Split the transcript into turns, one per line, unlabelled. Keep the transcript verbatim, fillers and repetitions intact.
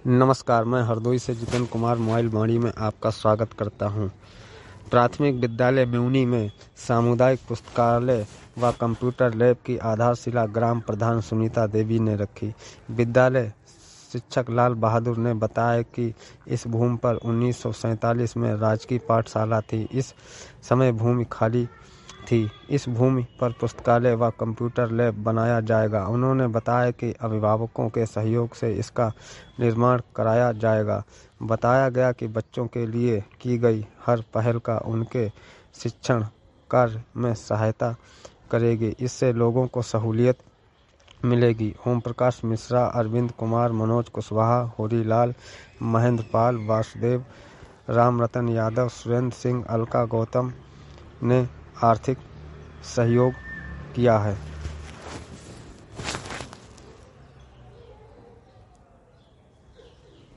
नमस्कार, मैं हरदोई से जितेंद्र कुमार मोबाइल वाणी में आपका स्वागत करता हूं। प्राथमिक विद्यालय मेउनी में सामुदायिक पुस्तकालय व कंप्यूटर लैब की आधारशिला ग्राम प्रधान सुनीता देवी ने रखी। विद्यालय शिक्षक लाल बहादुर ने बताया कि इस भूमि पर उन्नीस सौ सैंतालीस में राजकीय पाठशाला थी। इस समय भूमि खाली थी। इस भूमि पर पुस्तकालय व कंप्यूटर लैब बनाया जाएगा। उन्होंने बताया कि अभिभावकों के सहयोग से इसका निर्माण कराया जाएगा। बताया गया कि बच्चों के लिए की गई हर पहल का उनके शिक्षण कार्य में सहायता करेगी। इससे लोगों को सहूलियत मिलेगी। ओम प्रकाश मिश्रा, अरविंद कुमार, मनोज कुशवाहा, होरीलाल, महेंद्र पाल, वासुदेव, राम रतन यादव, सुरेंद्र सिंह, अलका गौतम ने आर्थिक सहयोग किया है।